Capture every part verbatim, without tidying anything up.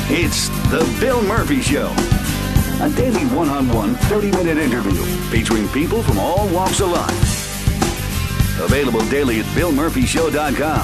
It's The Bill Murphy Show. A daily one-on-one thirty-minute interview featuring people from all walks of life. Available daily at bill murphy show dot com.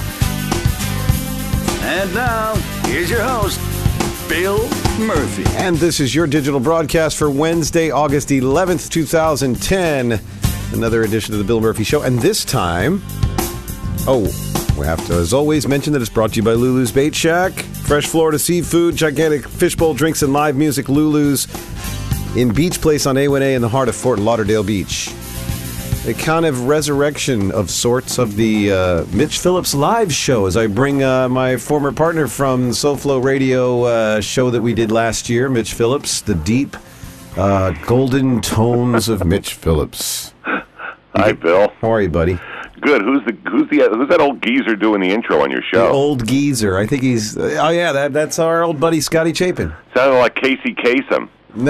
And now, here's your host, Bill Murphy. And this is your digital broadcast for Wednesday, August eleventh, twenty ten. Another edition of The Bill Murphy Show. And this time, oh, we have to, as always, mention that it's brought to you by Lulu's Bait Shack. Fresh Florida seafood, gigantic fishbowl drinks, and live music. Lulu's in Beach Place on A one A in the heart of Fort Lauderdale Beach. A kind of resurrection of sorts of the uh, Mitch Phillips live show as I bring uh, my former partner from SoFlo Radio uh, show that we did last year, Mitch Phillips, the deep, uh, golden tones of Mitch Phillips. Hi, Bill. How are you, buddy? Good. Who's the who's the who's that old geezer doing the intro on your show? The old geezer. I think he's. Oh yeah, that that's our old buddy Scotty Chapin. Sounded like Casey Kasem.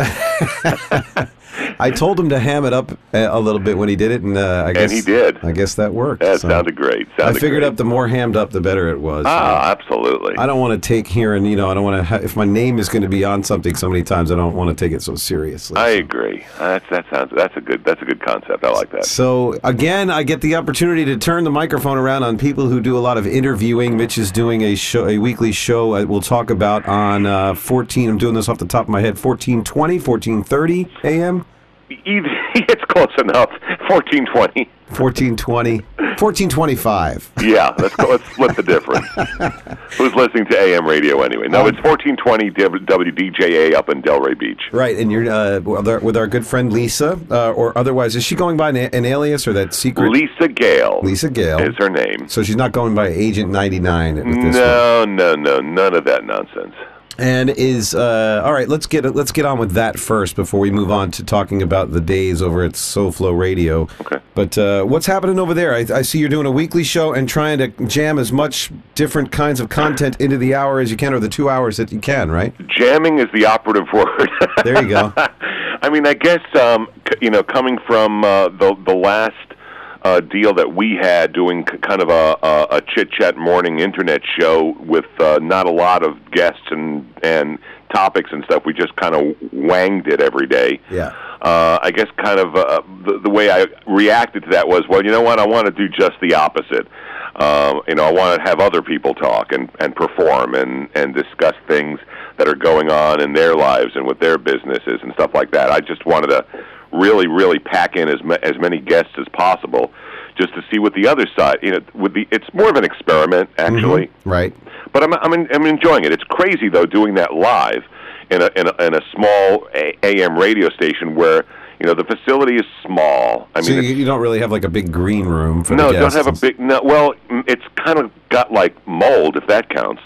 I told him to ham it up a little bit when he did it, and uh, I guess and he did. I guess that worked. That so. sounded great. Sounded I figured great. up the more hammed up, the better it was. Ah, absolutely. I don't want to take here and you know I don't want to. Ha- if my name is going to be on something so many times, I don't want to take it so seriously. I so. agree. That's that sounds. That's a good. That's a good concept. I like that. So again, I get the opportunity to turn the microphone around on people who do a lot of interviewing. Mitch is doing a show, a weekly show. Uh, we'll talk about on uh, fourteen. I'm doing this off the top of my head. fourteen twenty, fourteen thirty a.m. Either, it's close enough. fourteen twenty. fourteen twenty. fourteen twenty-five. Yeah, let's go, let's split the difference. Who's listening to A M radio anyway? No, um, it's fourteen twenty W D J A up in Delray Beach. Right, and you're uh, with, our, with our good friend Lisa, uh, or otherwise, is she going by an, an alias or that secret? Lisa Gale. Lisa Gale is her name. So she's not going by Agent ninety-nine. With this no, one. no, no, none of that nonsense. And is uh, all right. Let's get let's get on with that first before we move on to talking about the days over at SoFlo Radio. Okay. But uh, what's happening over there? I, I see you're doing a weekly show and trying to jam as much different kinds of content into the hour as you can, or the two hours that you can. Right? Jamming is the operative word. There you go. I mean, I guess um, c- you know, coming from uh, the the last. Uh, deal that we had doing c- kind of a, a, a chit-chat morning internet show with uh, not a lot of guests and, and topics and stuff. We just kind of wanged it every day. Yeah. Uh, I guess kind of uh, the, the way I reacted to that was, well, you know what, I want to do just the opposite. Uh, you know, I want to have other people talk and, and perform and, and discuss things that are going on in their lives and with their businesses and stuff like that. I just wanted to really, really pack in as ma- as many guests as possible, just to see what the other side. You know, with the it's more of an experiment, actually. Mm-hmm. Right. But I'm I'm in, I'm enjoying it. It's crazy though doing that live in a in a, in a small A M radio station where you know the facility is small. I so mean, you, you don't really have like a big green room for no, the guests. don't have a big. No, well, it's kind of got like mold, if that counts.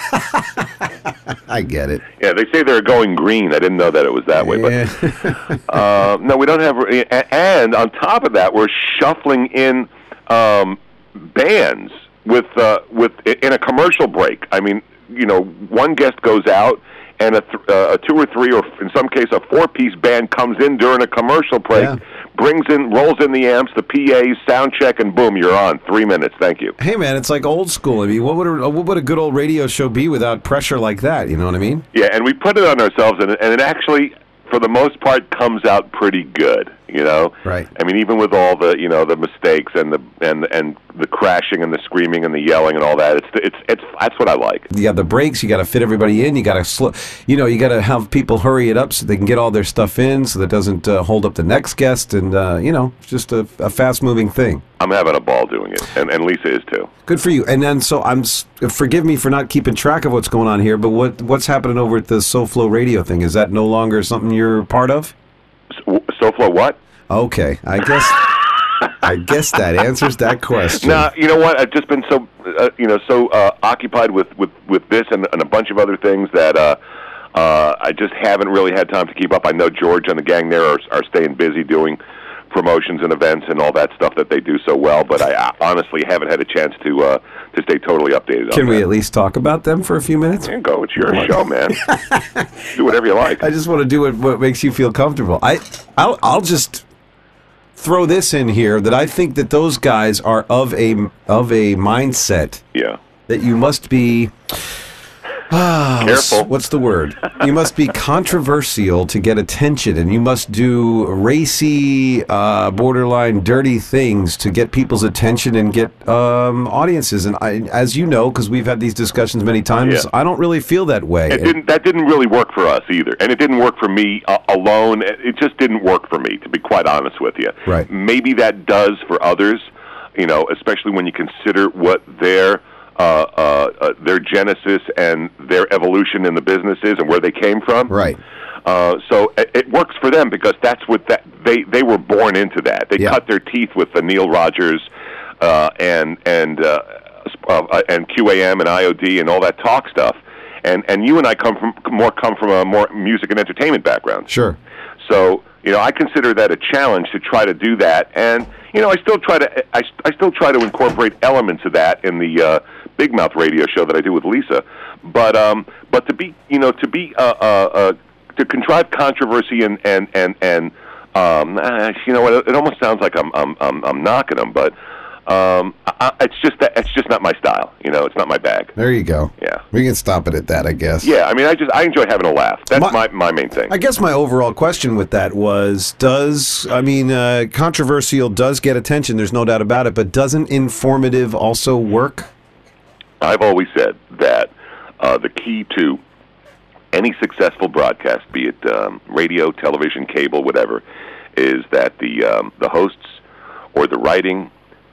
I get it. Yeah, they say they're going green. I didn't know that it was that way. Yeah. But uh, no, we don't have. And on top of that, we're shuffling in um, bands with uh, with in a commercial break. I mean, you know, one guest goes out, and a, th- uh, a two or three, or in some case, a four-piece band comes in during a commercial break. Yeah. Brings in, rolls in the amps, the P As, sound check, and boom, you're on. Three minutes. Thank you. Hey, man, it's like old school. I mean, what would a, what would a good old radio show be without pressure like that? You know what I mean? Yeah, and we put it on ourselves, and, and it actually, for the most part, comes out pretty good. You know, right? I mean, even with all the you know the mistakes and the and and the crashing and the screaming and the yelling and all that, it's it's it's that's what I like. You got the breaks. You got to fit everybody in. You got to slow. You know, you got to have people hurry it up so they can get all their stuff in, so that doesn't uh, hold up the next guest. And uh, you know, it's just a, a fast moving thing. I'm having a ball doing it, and, and Lisa is too. Good for you. And then, so I'm. Forgive me for not keeping track of what's going on here, but what what's happening over at the SoFlo Radio thing? Is that no longer something you're part of? So, SoFlo what? Okay, I guess I guess that answers that question. Now, you know what? I've just been so uh, you know so uh, occupied with, with, with this and, and a bunch of other things that uh, uh, I just haven't really had time to keep up. I know George and the gang there are, are staying busy doing promotions and events and all that stuff that they do so well, but I honestly haven't had a chance to uh, to stay totally updated on Can we that. at least talk about them for a few minutes? There you go. It's your show, man. Do whatever you like. I just want to do what, what makes you feel comfortable. I, I'll, I'll just throw this in here that I think that those guys are of a of a mindset Yeah. that you must be Ah, Careful. What's the word? You must be controversial to get attention, and you must do racy, uh, borderline dirty things to get people's attention and get um, audiences. And I, as you know, because we've had these discussions many times, Yeah. I don't really feel that way. It didn't. That didn't really work for us either, and it didn't work for me uh, alone. It just didn't work for me, to be quite honest with you. Right. Maybe that does for others, you know, especially when you consider what their uh, uh, uh, their genesis and their evolution in the business is and where they came from. Right. Uh, so it, it works for them because that's what that they they were born into that. They Yeah. cut their teeth with the Neil Rogers uh, and and uh, uh, and Q A M and I O D and all that talk stuff. And and you and I come from more come from a more music and entertainment background. Sure. So you know, I consider that a challenge to try to do that. And you know, I still try to I, I still try to incorporate elements of that in the uh, Big Mouth radio show that I do with Lisa. But um, but to be you know to be uh, uh, uh, to contrive controversy and and and and um, you know what? It almost sounds like I'm I'm I'm, I'm knocking them, but. Um, I, it's just that it's just not my style. You know, it's not my bag. There you go. Yeah. We can stop it at that, I guess. Yeah, I mean, I just I enjoy having a laugh. That's My- my my, main thing. I guess my overall question with that was, does, I mean, uh, controversial does get attention, there's no doubt about it, but doesn't informative also work? I've always said that uh, the key to any successful broadcast, be it um, radio, television, cable, whatever, is that the um, the hosts or the writing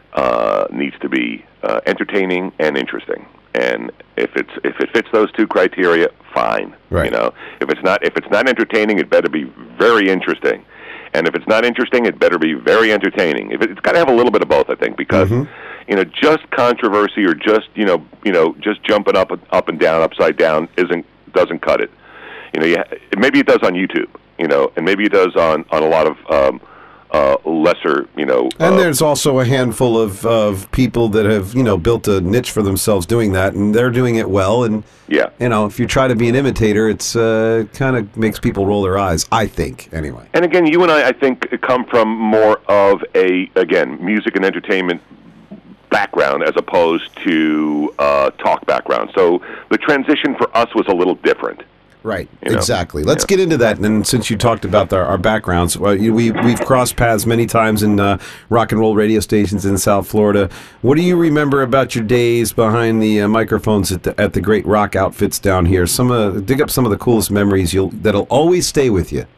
uh, needs to be uh, entertaining and interesting. And if it's if it fits those two criteria, fine. Right. You know, if it's not if it's not entertaining, it better be very interesting. And if it's not interesting, it better be very entertaining. If it, it's got to have a little bit of both, I think, because Mhm. you know, just controversy or just you know, you know, just jumping up up and down, upside down, isn't doesn't cut it. You know, you ha- maybe it does on YouTube, you know, and maybe it does on on a lot of um, uh, lesser, you know. And uh, there's also a handful of, of people that have, you know, built a niche for themselves doing that, and they're doing it well. And, yeah. you know, if you try to be an imitator, it's uh, kind of makes people roll their eyes, I think, anyway. And again, you and I, I think, come from more of a, again, music and entertainment background as opposed to uh, talk background. So the transition for us was a little different. Right, You know? exactly. Let's Yeah. get into that. And since you talked about our, our backgrounds, well, you, we, we've crossed paths many times in uh, rock and roll radio stations in South Florida. What do you remember about your days behind the uh, microphones at the, at the great rock outfits down here? Some uh, dig up some of the coolest memories you'll that'll always stay with you.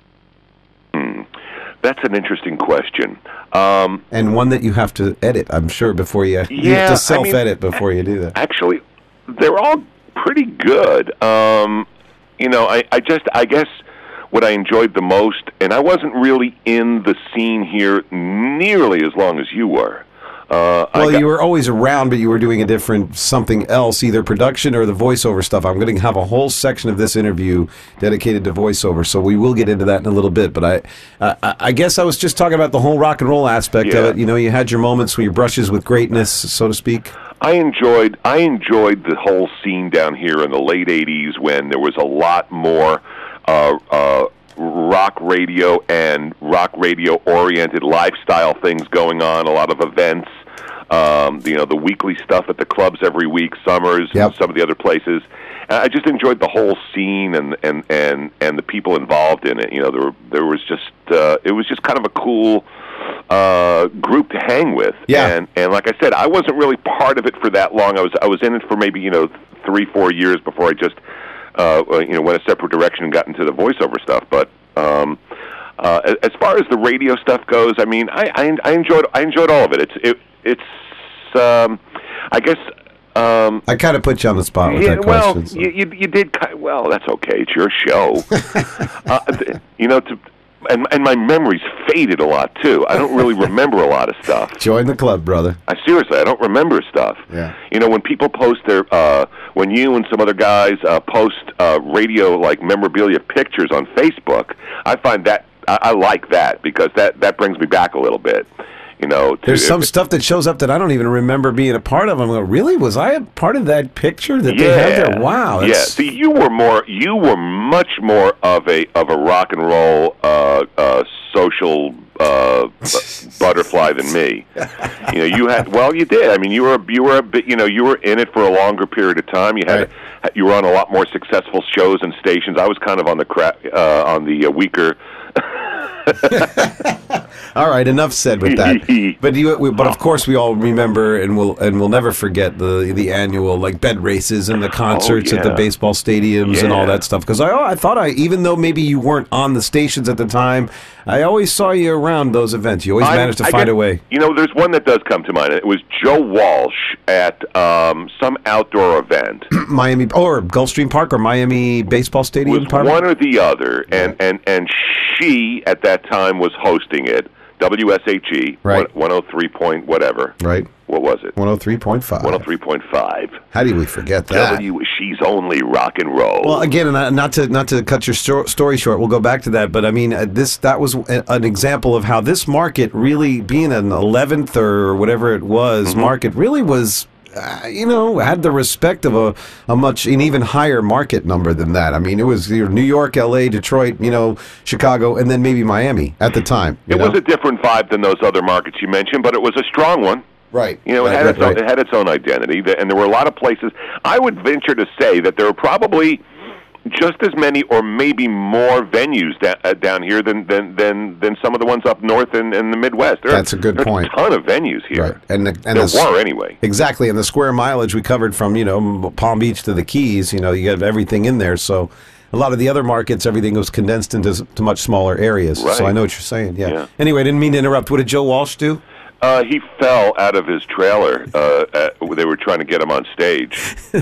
Hmm. That's an interesting question. Um, And one that you have to edit, I'm sure, before you, you Yeah, I have mean, to self-edit before you do that. Actually, they're all pretty good. Um, you know, I, I just, I guess what I enjoyed the most, and I wasn't really in the scene here nearly as long as you were. Uh, I Well, got- you were always around, but you were doing a different something else, either production or the voiceover stuff. I'm going to have a whole section of this interview dedicated to voiceover, so we will get into that in a little bit. But I, I, I guess I was just talking about the whole rock and roll aspect of Yeah. it. You know, you had your moments with your brushes with greatness, so to speak. I enjoyed I enjoyed the whole scene down here in the late eighties when there was a lot more uh, uh, rock radio and rock radio oriented lifestyle things going on. A lot of events, um, you know, the weekly stuff at the clubs every week, Summers, Yep. and some of the other places. And I just enjoyed the whole scene and and and and the people involved in it. You know, there were, there was just uh, it was just kind of a cool uh, group to hang with. Yeah. And and like I said, I wasn't really part of it for that long. I was I was in it for maybe you know three four years before I just uh, you know went a separate direction and got into the voiceover stuff. But um, uh, as far as the radio stuff goes, I mean, I, I I enjoyed I enjoyed all of it. It's it it's um, I guess. Um, I kind of put you on the spot with yeah, that well, question. so. you, you you did ki- well. That's okay. It's your show. uh, th- you know, to, and and my memory's faded a lot too. I don't really remember a lot of stuff. Join the club, brother. I seriously, I don't remember stuff. Yeah. You know, when people post their, uh, when you and some other guys uh, post uh, radio like memorabilia pictures on Facebook, I find that I, I like that because that that brings me back a little bit. You know, to, There's some if- stuff that shows up that I don't even remember being a part of. I'm like, really? Was I a part of that picture that they have there? Wow. Yeah. That's, See, you were more. You were much more of a of a rock and roll uh, uh, social uh, butterfly than me. You know, you had well, you did. I mean, you were you were a bit. You know, you were in it for a longer period of time. You had right. you were on a lot more successful shows and stations. I was kind of on the cra- uh, on the uh, weaker. All right, enough said with that. But you, we, but of course, we all remember and will and we'll never forget the the annual like bed races and the concerts oh, yeah. at the baseball stadiums yeah. and all that stuff. Because I I thought I even though maybe you weren't on the stations at the time, I always saw you around those events. You always I, managed to I find get, a way. You know, there's one that does come to mind. It was Joe Walsh at um, some outdoor event, Miami or Gulfstream Park or Miami Baseball Stadium. Was Park? One or the other, and and and she at that time was hosting it. W S H E, right. one oh three point whatever. Right. What was it? one oh three point five. one oh three point five. How do we forget that? W, she's only rock and roll. Well, again, and not to not to cut your sto- story short, we'll go back to that. But I mean, uh, this that was a, an example of how this market really, being an eleventh or whatever it was, mm-hmm. market really was. Uh, you know, had the respect of a, a much, an even higher market number than that. I mean, it was you know, New York, L A, Detroit, you know, Chicago, and then maybe Miami at the time. It know? was a different vibe than those other markets you mentioned, but it was a strong one. Right. You know, it, right, had right, its own, right. it had its own identity, and there were a lot of places. I would venture to say that there were probably just as many or maybe more venues da- uh, down here than, than, than, than some of the ones up north in, in the Midwest. There That's are, a good there's point. a ton of venues here. Right. And, the, and there the, were anyway. Exactly. And the square mileage we covered from, you know, Palm Beach to the Keys, you know, you have everything in there. So a lot of the other markets, everything was condensed into to much smaller areas. Right. So I know what you're saying. Yeah. yeah. Anyway, I didn't mean to interrupt. What did Joe Walsh do? Uh, he fell out of his trailer. Uh, at, they were trying to get him on stage,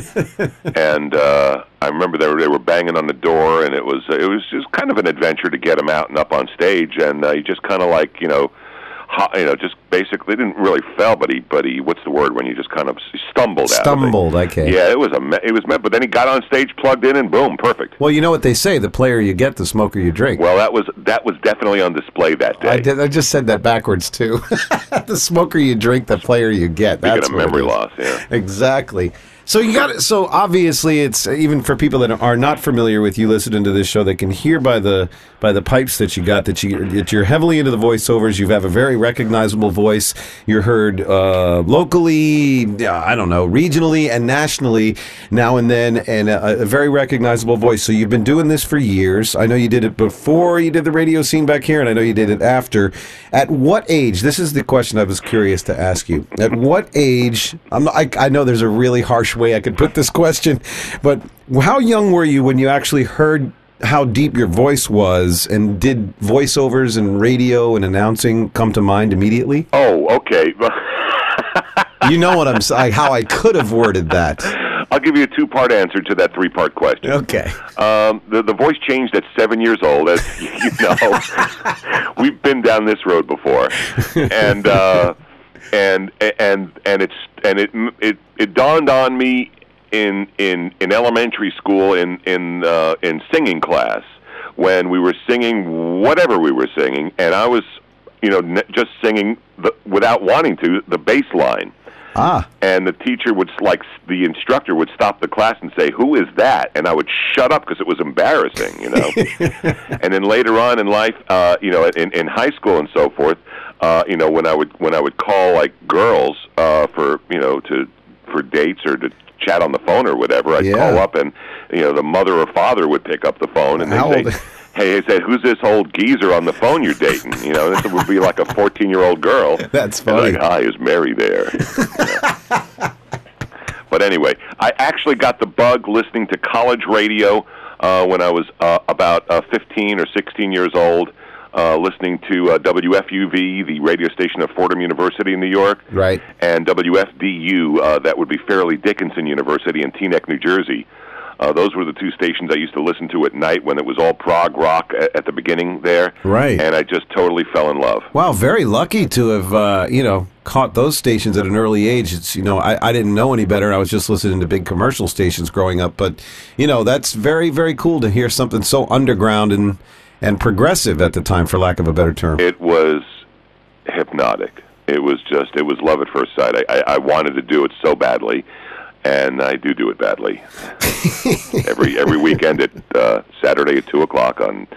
and uh, I remember they were they were banging on the door, and it was it was just kind of an adventure to get him out and up on stage. And uh, he just kind of like you know, ho- you know, just basically didn't really fell, but he but he what's the word when you just kind of stumbled? Stumbled, out of it. okay. Yeah, it was a me- it was meant, but then he got on stage, plugged in, and boom, perfect. Well, you know what they say: the player you get, the smoker you drink. Well, that was that was definitely on display that day. I did. I just said that backwards too. The smoker you drink, the player you get. Speaking That's of memory loss, yeah. Exactly. So you got so obviously it's even for people that are not familiar with you listening to this show, they can hear by the by the pipes that you got that you that you're heavily into the voiceovers. You have a very recognizable voice. You're heard uh, locally, I don't know, regionally and nationally now and then, and a, a very recognizable voice. So you've been doing this for years. I know you did it before you did the radio scene back here, and I know you did it after. At what age? This is the question I was curious to ask you. At what age? I'm not, I, I know there's a really harsh way I could put this question, but how young were you when you actually heard how deep your voice was, and did voiceovers and radio and announcing come to mind immediately? Oh, okay. You know what I'm saying, how I could have worded that. I'll give you a two-part answer to that three-part question. Okay. Um, the, the voice changed at seven years old, as you know. We've been down this road before. And... Uh, And and and it's and it it it dawned on me in in, in elementary school in in uh, in singing class when we were singing whatever we were singing, and I was you know just singing the, without wanting to the bass line. Ah. And the teacher would like the instructor would stop the class and say, "Who is that?" And I would shut up because it was embarrassing, you know. And then later on in life, uh, you know, in in high school and so forth. Uh, you know, when I would when I would call like girls uh, for you know to for dates or to chat on the phone or whatever, I'd yeah. call up and you know the mother or father would pick up the phone and How they'd old? say, "Hey," they said, "Who's this old geezer on the phone you're dating?" You know, this would be like a fourteen-year-old girl. That's and funny. like, "Hi, is Mary there?" You know? But anyway, I actually got the bug listening to college radio uh, when I was uh, about uh, fifteen or sixteen years old. Uh, listening to uh, W F U V, the radio station of Fordham University in New York, right, and W F D U, uh, that would be Fairleigh Dickinson University in Teaneck, New Jersey. Uh, those were the two stations I used to listen to at night when it was all prog rock at, at the beginning there. Right. And I just totally fell in love. Wow, very lucky to have, uh, you know, caught those stations at an early age. It's, you know, I, I didn't know any better. I was just listening to big commercial stations growing up. But, you know, that's very, very cool to hear something so underground and and progressive at the time, for lack of a better term. It was hypnotic. It was just, it was love at first sight. I, I, I wanted to do it so badly, and I do do it badly. every every weekend at uh, Saturday at two o'clock on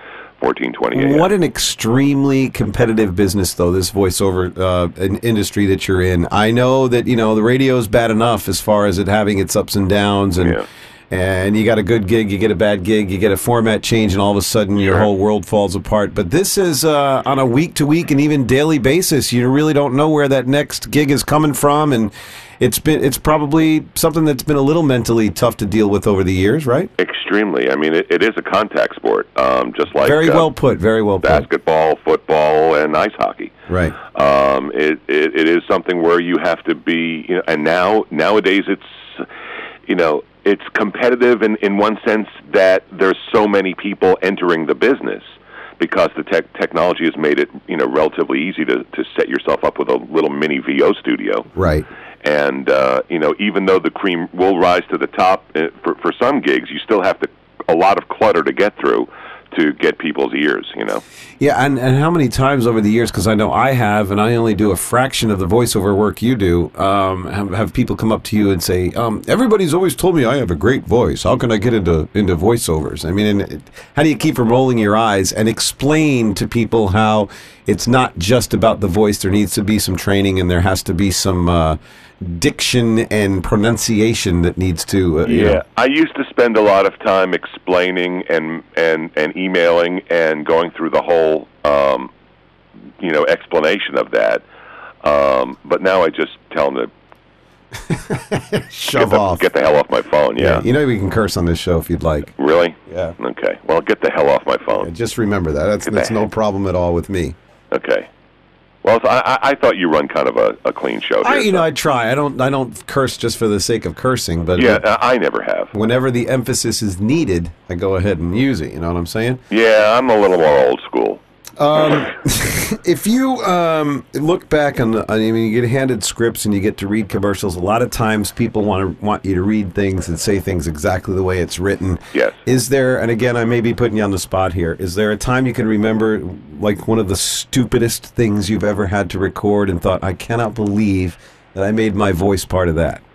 fourteen twenty a m. What an extremely competitive business, though, this voiceover uh, an industry that you're in. I know that, you know, the radio is bad enough as far as it having its ups and downs, and Yeah. and you got a good gig, you get a bad gig, you get a format change, and all of a sudden your Sure. whole world falls apart. But this is uh, on a week-to-week and even daily basis. You really don't know where that next gig is coming from, and it's been it's probably something that's been a little mentally tough to deal with over the years, right? Extremely. I mean, it, it is a contact sport, um, just like Very uh, well put, very well put. basketball, football, and ice hockey. Right. Um, it, it it is something where you have to be, you know, and now nowadays it's, you know, it's competitive in, in one sense that there's so many people entering the business because the tech technology has made it, you know, relatively easy to, to set yourself up with a little mini V O studio. Right. And, uh, you know, even though the cream will rise to the top uh, for, for some gigs, you still have to a lot of clutter to get through to get people's ears, you know. Yeah, and, and how many times over the years, because I know I have, and I only do a fraction of the voiceover work you do, um, have, have people come up to you and say, um, everybody's always told me I have a great voice. How can I get into, into voiceovers? I mean, and it, how do you keep from rolling your eyes and explain to people how it's not just about the voice? There needs to be some training, and there has to be some uh, diction and pronunciation that needs to... Uh, you Yeah, know. I used to spend a lot of time explaining and and and emailing and going through the whole um, you know explanation of that. Um, but now I just tell them to Shove get the, off. get the hell off my phone. Yeah. You know we can curse on this show if you'd like. Really? Yeah. Okay. Well, get the hell off my phone. Yeah, just remember that. That's, Get that's the no heck- problem at all with me. Okay. Well, so I, I I thought you run kind of a, a clean show. I, here, you know, so- I try. I don't. I don't curse just for the sake of cursing, but yeah, I I never have. whenever the emphasis is needed, I go ahead and use it. You know what I'm saying? Yeah, I'm a little more old school. Um, if you um, look back on, the, I mean, you get handed scripts and you get to read commercials. A lot of times, people want to want you to read things and say things exactly the way it's written. Yes. Is there? And again, I may be putting you on the spot here. Is there a time you can remember, like one of the stupidest things you've ever had to record and thought, I cannot believe that I made my voice part of that?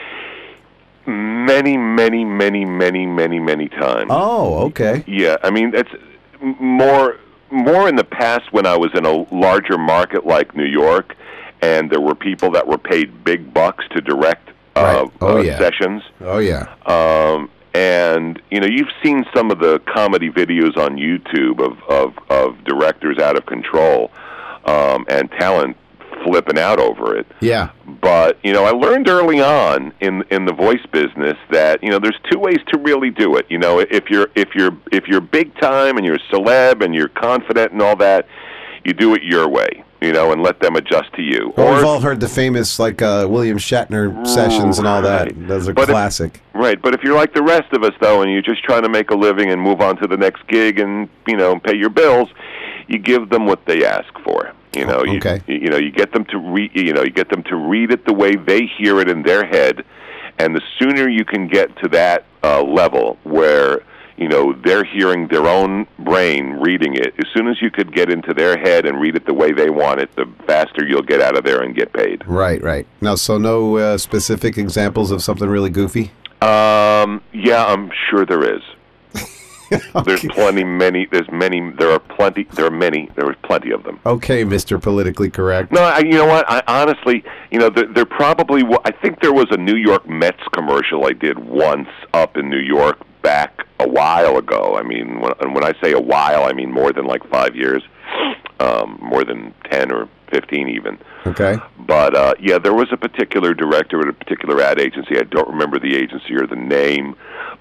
Many, many, many, many, many, many times. Oh, okay. Yeah, I mean it's m- more more in the past when I was in a larger market like New York, and there were people that were paid big bucks to direct uh, Right. Oh, uh, yeah. sessions. Oh, yeah. Um, and you know, you've seen some of the comedy videos on YouTube of of, of directors out of control um, and talent flipping out over it. Yeah. But you know, I learned early on in in the voice business that you know there's two ways to really do it. You know, if you're if you're if you're big time and you're a celeb and you're confident and all that, you do it your way. You know, and let them adjust to you. Well, Or- we've all heard the famous, like, uh, William Shatner sessions and all that. Right. Those are But if- classic. Right, but if you're like the rest of us, though, and you're just trying to make a living and move on to the next gig and, you know, pay your bills, you give them what they ask for. You know, you, Okay. you know, you get them to read. You know, you get them to read it the way they hear it in their head, and the sooner you can get to that uh, level where you know they're hearing their own brain reading it, as soon as you could get into their head and read it the way they want it, the faster you'll get out of there and get paid. Right, right. Now, so no uh, specific examples of something really goofy? Um, yeah, I'm sure there is. There's plenty, many. There's many. There are plenty. There are many. There are plenty of them. Okay, Mister Politically Correct. No, I, you know what? I honestly, you know, there, there probably. wa- I think there was a New York Mets commercial I did once up in New York back a while ago. I mean, when, and when I say a while, I mean more than like five years, um, more than ten or fifteen even. Okay. But uh, yeah, there was a particular director at a particular ad agency. I don't remember the agency or the name,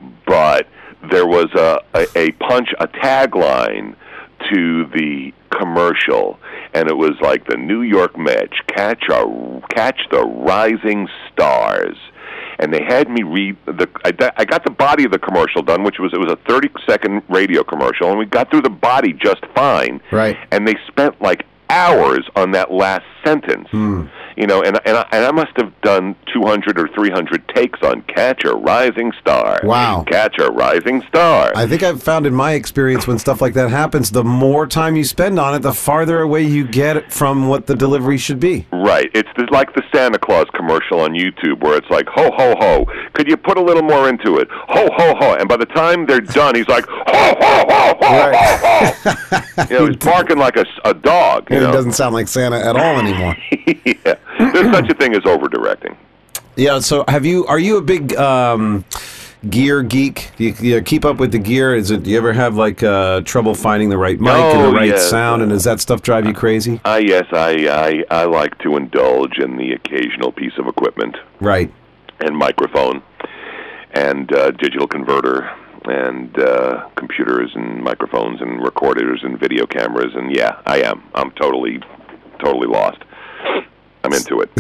but there was a, a, a punch, a tagline to the commercial, and it was like the New York Mets catch a catch the rising stars. And they had me read the. I, I got the body of the commercial done, which was it was a thirty second radio commercial, and we got through the body just fine. Right. And they spent like hours on that last sentence. Hmm. You know, and and I, and I must have done two hundred or three hundred takes on Catch a Rising Star. Wow. Catch a Rising Star. I think I've found in my experience when stuff like that happens, the more time you spend on it, the farther away you get from what the delivery should be. Right. It's the, like the Santa Claus commercial on YouTube where it's like, ho, ho, ho. Could you put a little more into it? Ho, ho, ho. And by the time they're done, he's like, ho, ho, ho, ho, Right. ho, ho. You know, he's barking like a, a dog. You And know? it doesn't sound like Santa at all anymore. Yeah. There's such a thing as over-directing. Yeah, so have you, are you a big um, gear geek? Do you, you keep up with the gear? Is it, do you ever have like uh, trouble finding the right mic and Oh, the right yes. sound? And does that stuff drive you crazy? Uh, yes, I, I I like to indulge in the occasional piece of equipment Right. and microphone and uh, digital converter and uh, computers and microphones and recorders and video cameras. And yeah, I am. I'm totally, totally lost. I'm into it.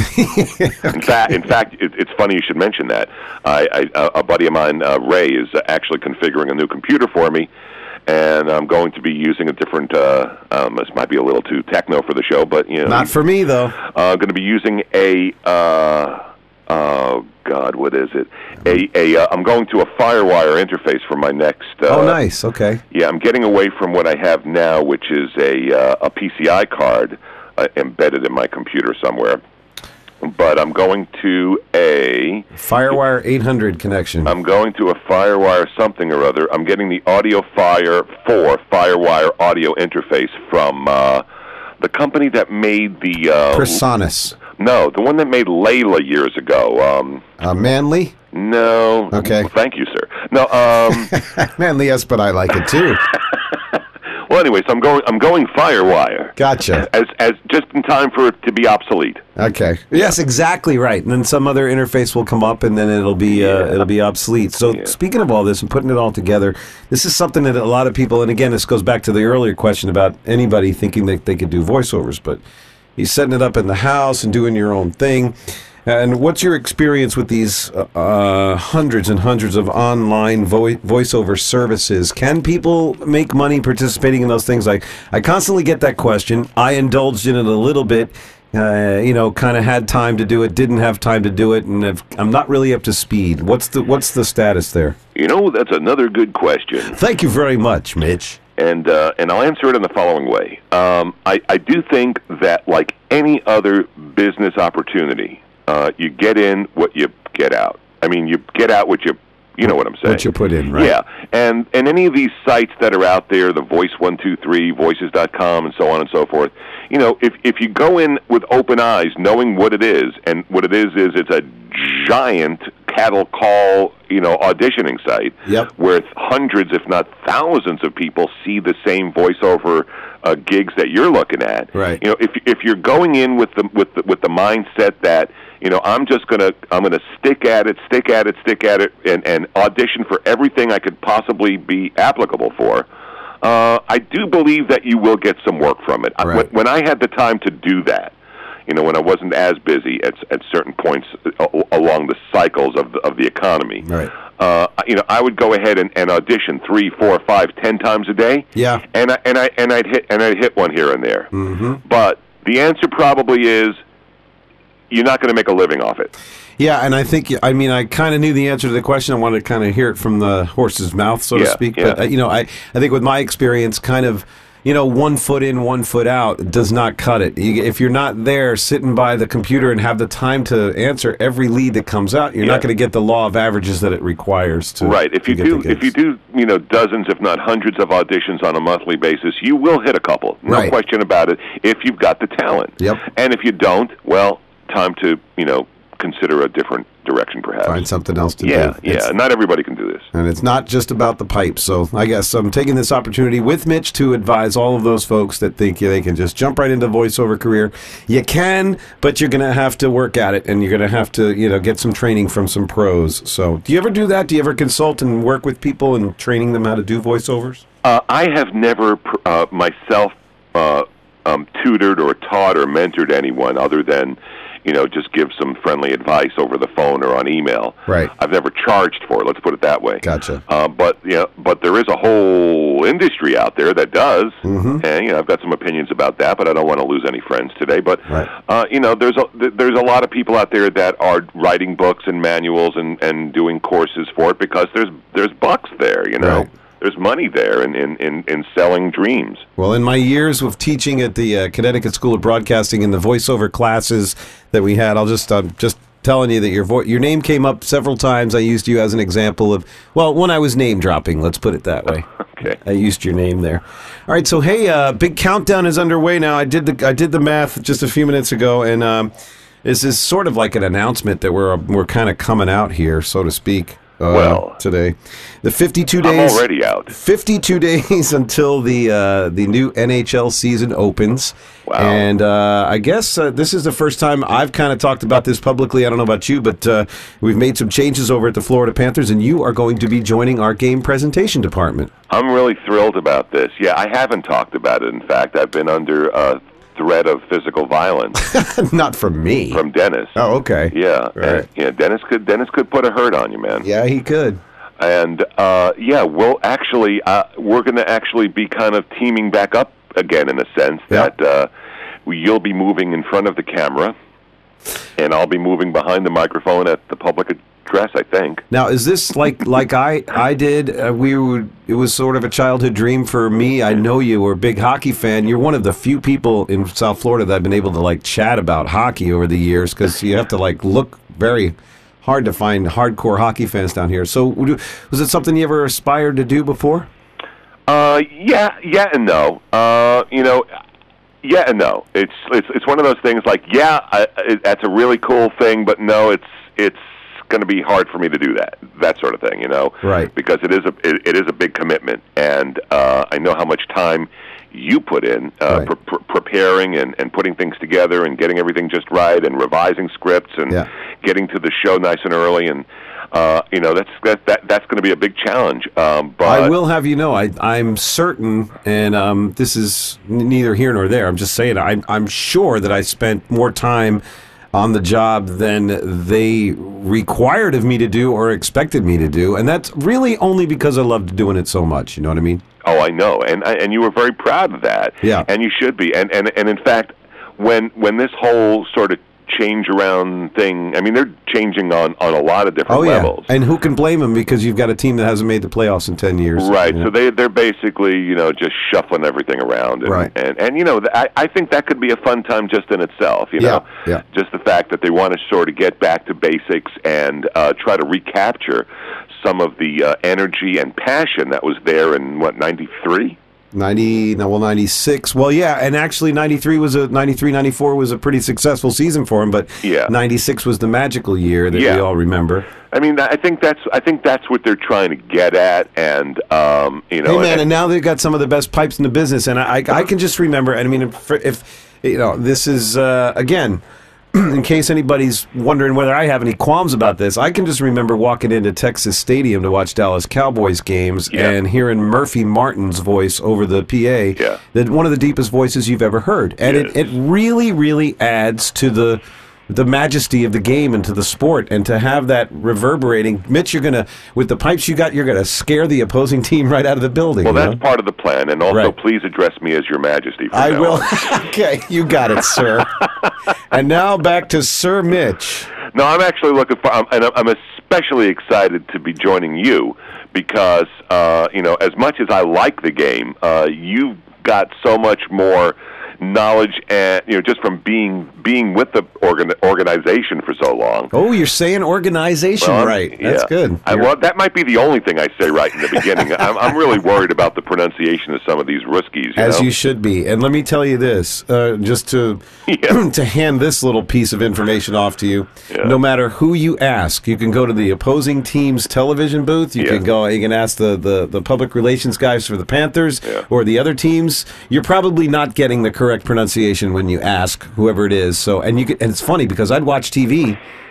In fact, in fact, it, it's funny you should mention that. I, I, a buddy of mine, uh, Ray, is actually configuring a new computer for me, and I'm going to be using a different. Uh, um, this might be a little too techno for the show, but you know, Not for me, though. uh, going to be using a. Uh, oh God, what is it? A a. Uh, I'm going to a FireWire interface for my next. Uh, Oh, nice. Okay. Yeah, I'm getting away from what I have now, which is a uh, a P C I card uh, embedded in my computer somewhere. But I'm going to a FireWire eight hundred connection. I'm going to a FireWire something or other. I'm getting the AudioFire four FireWire audio interface from uh, the company that made the uh, Presonus. no, the one that made Layla years ago. Um, Uh, Manly? no. Okay. Thank you, sir. No. Um, Manly, yes, but I like it too. well, anyway, so I'm going. I'm going FireWire. Gotcha. As as just in time for it to be obsolete. Okay. Yes, exactly right. And then some other interface will come up, and then it'll be uh, Yeah. it'll be obsolete. So Yeah. speaking of all this and putting it all together, this is something that a lot of people. And again, this goes back to the earlier question about anybody thinking that they could do voiceovers, but he's setting it up in the house and doing your own thing. And what's your experience with these uh, uh, hundreds and hundreds of online vo- voiceover services? Can people make money participating in those things? Like, I constantly get that question. I indulged in it a little bit. Uh, you know, kind of had time to do it, didn't have time to do it, and I've, I'm not really up to speed. What's the What's the status there? You know, that's another good question. Thank you very much, Mitch. And uh, and I'll answer it in the following way. Um, I, I do think that, like any other business opportunity, uh, you get in what you get out. I mean, you get out what you, you know what I'm saying. What you put in, right? Yeah, and and any of these sites that are out there, the Voice one two three, voices dot com, and so on and so forth, you know, if if you go in with open eyes, knowing what it is, and what it is is it's a giant cattle call, you know, auditioning site, Yep. where hundreds, if not thousands, of people see the same voiceover uh, gigs that you're looking at. Right. You know, if if you're going in with the with the, with the mindset that, you know, I'm just gonna I'm gonna stick at it, stick at it, stick at it, and and audition for everything I could possibly be applicable for. Uh, I do believe that you will get some work from it. Right. When, when I had the time to do that, you know, when I wasn't as busy at at certain points uh, along the cycles of the, of the economy, Right. uh, you know, I would go ahead and, and audition three, four, five, ten times a day. Yeah. And I and I and I'd hit and I'd hit one here and there. Mm-hmm. But the answer probably is you're not going to make a living off it. Yeah, and I think, I mean, I kind of knew the answer to the question. I wanted to kind of hear it from the horse's mouth, so to Yeah, speak. yeah. But, uh, you know, I, I think with my experience, kind of, you know, one foot in, one foot out does not cut it. You, if you're not there sitting by the computer and have the time to answer every lead that comes out, you're Yeah. not going to get the law of averages that it requires to. Right. If to you get do, the if you gigs. do, you know, dozens, if not hundreds, of auditions on a monthly basis, you will hit a couple. No Right. question about it. If you've got the talent. Yep. And if you don't, well, time to, you know, consider a different direction, perhaps. Find something else to Yeah, do. yeah. It's- Not everybody can do this. And it's not just about the pipes. So I guess I'm taking this opportunity with Mitch to advise all of those folks that think they can just jump right into voiceover career. You can, but you're going to have to work at it, and you're going to have to, you know, get some training from some pros. So do you ever do that? Do you ever consult and work with people and training them how to do voiceovers? Uh, I have never pr- uh, myself uh, um, tutored or taught or mentored anyone other than, you know, just give some friendly advice over the phone or on email. Right. I've never charged for it. Let's put it that way. Gotcha. Uh, but you know, but there is a whole industry out there that does, mm-hmm. and you know, I've got some opinions about that, but I don't want to lose any friends today. But right. uh, you know, there's a there's a lot of people out there that are writing books and manuals and, and doing courses for it because there's there's bucks there. You know. Right. There's money there in, in, in, in selling dreams. Well, in my years of teaching at the uh, Connecticut School of Broadcasting in the voiceover classes that we had, I'll just uh, just telling you that your vo- your name came up several times. I used you as an example of, well, when I was name dropping, let's put it that way. Okay. I used your name there. All right, so hey, uh, big countdown is underway now. I did the I did the math just a few minutes ago, and um, this is sort of like an announcement that we're we're kind of coming out here, so to speak. Uh, well, today, the fifty-two days. I'm already out. fifty-two days until the uh, the new N H L season opens. Wow. And uh, I guess uh, this is the first time I've kind of talked about this publicly. I don't know about you, but uh, we've made some changes over at the Florida Panthers, and you are going to be joining our game presentation department. I'm really thrilled about this. Yeah, I haven't talked about it. In fact, I've been under uh, threat of physical violence. Not from me. From Dennis. Oh, okay. Yeah. Right. And, yeah, Dennis could Dennis could put a hurt on you, man. Yeah, he could. And uh, yeah, well, actually, uh, we're going to actually be kind of teaming back up again in a sense Yeah. that uh, we, you'll be moving in front of the camera, and I'll be moving behind the microphone at the public address, I think. Now, is this like like I I did? Uh, we would. It was sort of a childhood dream for me. I know you were a big hockey fan. You're one of the few people in South Florida that I've been able to like chat about hockey over the years because you have to like look very hard to find hardcore hockey fans down here. So, was it something you ever aspired to do before? Uh, yeah, yeah, and no. Uh, you know, yeah and no. It's it's it's one of those things like yeah, I, it, that's a really cool thing, but no, it's it's going to be hard for me to do that. That sort of thing, you know. Right. Because it is a it, it is a big commitment, and uh, I know how much time you put in uh, Right. pre- pre- preparing and, and putting things together and getting everything just right and revising scripts and Yeah. getting to the show nice and early and. Uh, you know, that's that, that that's going to be a big challenge. Um, but I will have you know, I, I'm certain, and um, this is n- neither here nor there. I'm just saying, I'm, I'm sure that I spent more time on the job than they required of me to do or expected me to do, and that's really only because I loved doing it so much. You know what I mean? Oh, I know, and and you were very proud of that. Yeah. And you should be. And and and in fact, when when this whole sort of change around thing, I mean, they're changing on, on a lot of different Oh yeah, levels. and who can blame them because you've got a team that hasn't made the playoffs in ten years. Right, you know? so they they're basically you know just shuffling everything around, and Right. and, and you know th- I I think that could be a fun time just in itself. You know, Yeah, yeah. just the fact that they want to sort of get back to basics and uh, try to recapture some of the uh, energy and passion that was there in what ninety-three. ninety, no, well, ninety-six. Well, yeah, and actually ninety-three was a ninety-three, ninety-four was a pretty successful season for him, but Yeah. ninety-six was the magical year that Yeah. we all remember. I mean, I think that's I think that's what they're trying to get at, and um, you know, Hey man, and- and now they've got some of the best pipes in the business, and I, I, I can just remember. And I mean, if, if you know, this is uh, again, in case anybody's wondering whether I have any qualms about this, I can just remember walking into Texas Stadium to watch Dallas Cowboys games Yeah. and hearing Murphy Martin's voice over the P A. Yeah. That one of the deepest voices you've ever heard, and Yes. it, it really, really adds to the. the majesty of the game and to the sport, and to have that reverberating. Mitch, you're gonna, with the pipes you got, you're gonna scare the opposing team right out of the building. well, you that's know? part of the plan, and also Right. please address me as Your Majesty. From I now will. on. Okay, you got it, sir. And now back to Sir Mitch. No, I'm actually looking for, um, and I'm I'm especially excited to be joining you because, uh, you know, as much as I like the game, uh, you've got so much more knowledge, and you know, just from being being with the organ, organization for so long. Oh, you're saying organization Well, right. That's yeah. good. I, You're- well, that might be the only thing I say right in the beginning. I'm, I'm really worried about the pronunciation of some of these Ruskies. You As know? you should be. And let me tell you this, uh, just to Yeah. to hand this little piece of information off to you. Yeah. No matter who you ask, you can go to the opposing team's television booth. You Yeah. can go. You can ask the, the, the public relations guys for the Panthers Yeah. or the other teams. You're probably not getting the correct pronunciation when you ask whoever it is. So, and you can, and it's funny because I'd watch T V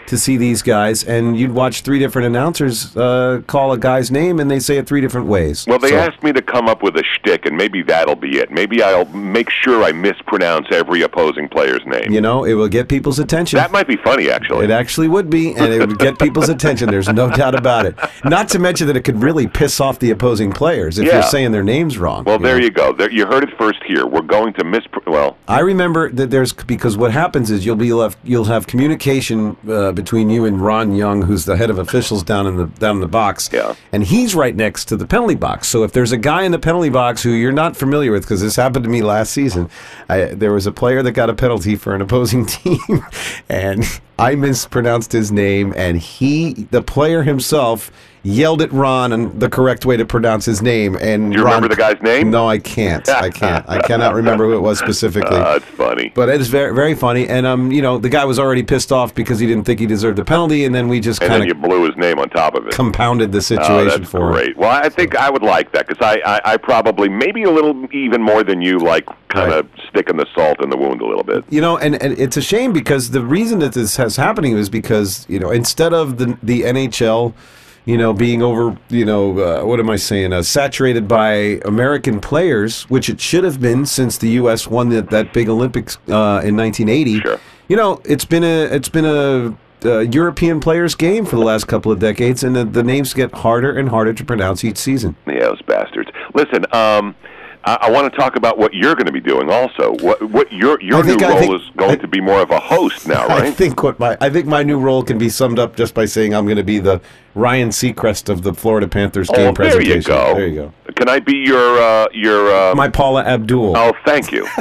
to see these guys, and you'd watch three different announcers uh, call a guy's name, and they say it three different ways. Well, they So- asked me to come up with a shtick, and maybe that'll be it. Maybe I'll make sure I mispronounce every opposing player's name. You know, it will get people's attention. That might be funny, actually. It actually would be, and it would get people's attention. There's no doubt about it. Not to mention that it could really piss off the opposing players if Yeah. you're saying their names wrong. Well, there know? you go. There, you heard it first here. We're going to mis. Well, I remember that there's because what happens is you'll be left, you'll have communication uh, between you and Ron Young, who's the head of officials down in the down in the box, Yeah. and he's right next to the penalty box. So if there's a guy in the penalty box who you're not familiar with, because this happened to me last season, I, there was a player that got a penalty for an opposing team, and I mispronounced his name, and he, the player himself, yelled at Ron and the correct way to pronounce his name. And do you Ron, remember the guy's name? No, I can't. I can't. I cannot remember who it was specifically. Uh, it's funny. But it is very, very funny, and um, you know, the guy was already pissed off because he didn't think he deserved a penalty, and then we just And then kind you of blew his name on top of it. compounded the Oh, situation that's for him. great. Well, I think I would like that because I, I, I probably, maybe a little even more than you, like kind of sticking the salt in the wound a little bit. You know, and, and it's a shame because the reason that this has happening is because, you know, instead of the the N H L, you know, being over, you know, uh, what am I saying, uh, saturated by American players, which it should have been since the U S won that, that big Olympics uh, in nineteen eighty. Sure. You know, it's been a it's been a uh, European players game for the last couple of decades, and the, the names get harder and harder to pronounce each season. Yeah, those bastards. Listen, um, I, I want to talk about what you're going to be doing also. What what your your I new think- I role think- is going I- to be more of a host now, I right? think what my I think my new role can be summed up just by saying I'm going to be the Ryan Seacrest of the Florida Panthers game Oh, there presentation. you go. There you go. Can I be your uh, your? Um, My Paula Abdul. oh, thank you.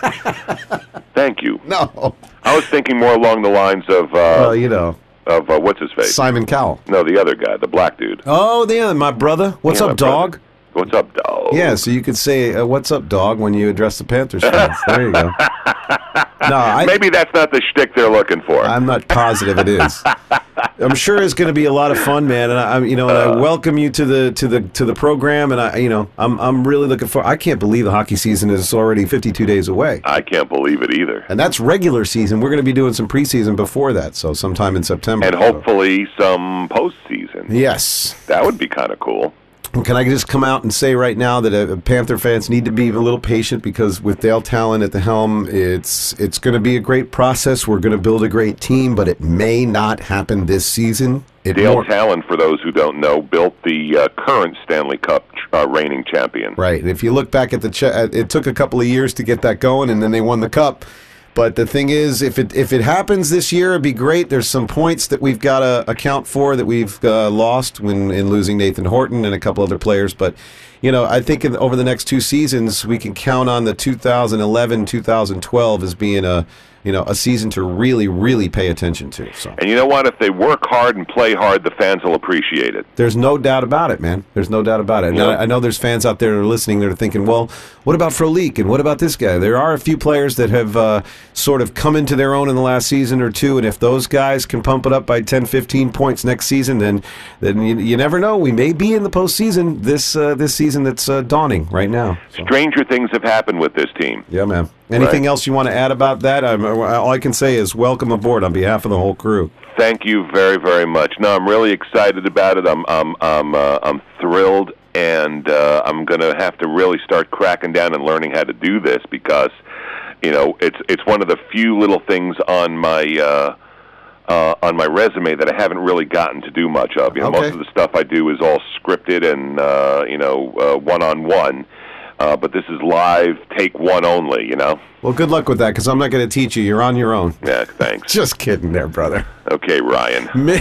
Thank you. No. I was thinking more along the lines of uh, Well, you know, of uh, what's his face? Simon Cowell. No, the other guy, the black dude. Oh, yeah, my brother. What's Yeah, my up, dog? brother. What's up, dog? Yeah, so you could say, uh, "What's up, dog?" when you address the Panthers fans. There you go. No, I, Maybe that's not the shtick they're looking for. I'm not positive it is. I'm sure it's going to be a lot of fun, man. And I, I'm, you know, and I welcome you to the to the to the program. And I, you know, I'm I'm really looking for. I can't believe the hockey season is already fifty-two days away, I can't believe it either. and that's regular season. We're going to be doing some preseason before that, so sometime in September. And so. hopefully some postseason. yes. That would be kind of cool. Can I just come out and say right now that uh, Panther fans need to be a little patient because with Dale Talon at the helm, it's it's going to be a great process. We're going to build a great team, but it may not happen this season. It Dale more- Talon, for those who don't know, built the uh, current Stanley Cup uh, reigning champion. Right. And if you look back at the, ch- it took a couple of years to get that going, and then they won the cup. But the thing is, if it if it happens this year, it'd be great. There's some points that we've got to account for that we've uh, lost when in losing Nathan Horton and a couple other players. But you know, I think in, over the next two seasons, we can count on the two thousand eleven, two thousand twelve as being a you know a season to really, really pay attention to. So And you know what? If they work hard and play hard, the fans will appreciate it. there's no doubt about it, man. There's no doubt about it. And Yeah. I, I know there's fans out there that are listening that are thinking, well, what about Frolik and what about this guy? There are a few players that have uh, sort of come into their own in the last season or two, and if those guys can pump it up by ten, fifteen points next season, then then you, you never know. We may be in the postseason this uh, this season that's uh, dawning right now. So, Stranger things have happened with this team. yeah, man. Anything Right. else you want to add about that? I'm, all I can say is welcome aboard on behalf of the whole crew. Thank you very, very much. No, I'm really excited about it. I'm, I'm, I'm, uh, I'm thrilled, and uh, I'm going to have to really start cracking down and learning how to do this because, you know, it's it's one of the few little things on my uh, uh, on my resume that I haven't really gotten to do much of. You know, Okay. most of the stuff I do is all scripted and uh, you know uh, one-on-one. Uh, but this is live, take one only. You know. Well, good luck with that because I'm not going to teach you. You're on your own. Yeah. Thanks. Just kidding there, brother. Okay, Ryan. Mi-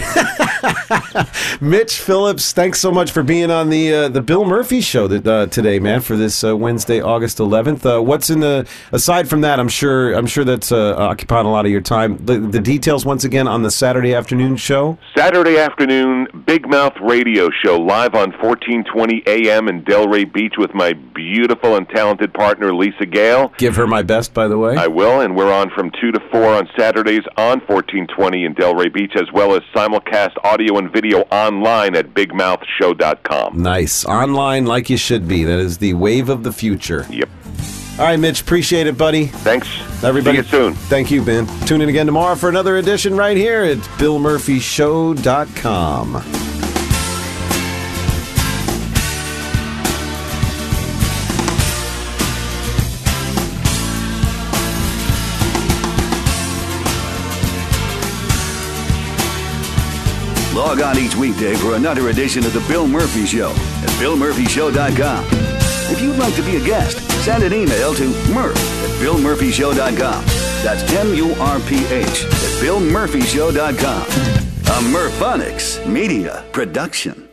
Mitch Phillips, thanks so much for being on the uh, the Bill Murphy show that, uh, today, man, for this uh, Wednesday, August eleventh. Uh, what's in the aside from that? I'm sure I'm sure that's uh, occupying a lot of your time. The, the details once again on the Saturday afternoon show. Saturday afternoon, Big Mouth Radio Show live on fourteen twenty A M in Delray Beach with my beautiful and talented partner Lisa Gale. Give her my best, by the way. I will, and we're on from two to four on Saturdays on fourteen twenty in Delray Beach, as well as simulcast audio and video online at big mouth show dot com. Nice online, like you should be. That is the wave of the future. Yep. All right, Mitch, appreciate it, buddy. Thanks. Everybody, see you soon. Thank you, Ben. Tune in again tomorrow for another edition right here at bill murphy show dot com. Log on each weekday for another edition of The Bill Murphy Show at bill murphy show dot com. If you'd like to be a guest, send an email to murph at bill murphy show dot com. That's M U R P H at bill murphy show dot com. A Murphonics Media Production.